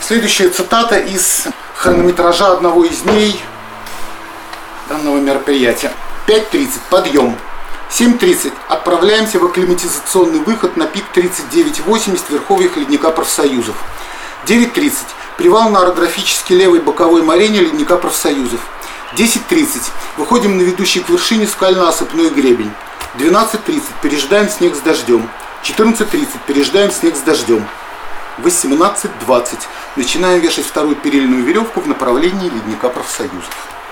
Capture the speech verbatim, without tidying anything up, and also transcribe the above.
Следующая цитата из хронометража одного из дней данного мероприятия. пять тридцать. Подъем. семь тридцать. Отправляемся в акклиматизационный выход на пик тридцать девять восемьдесят верховьях ледника профсоюзов. девять тридцать. Привал на орографически левой боковой морене ледника профсоюзов. десять тридцать. Выходим на ведущий к вершине скально-осыпной гребень. двенадцать тридцать. Пережидаем снег с дождем. четырнадцать тридцать. Пережидаем снег с дождем. восемнадцать двадцать. Начинаем вешать вторую перильную веревку в направлении ледника профсоюзов.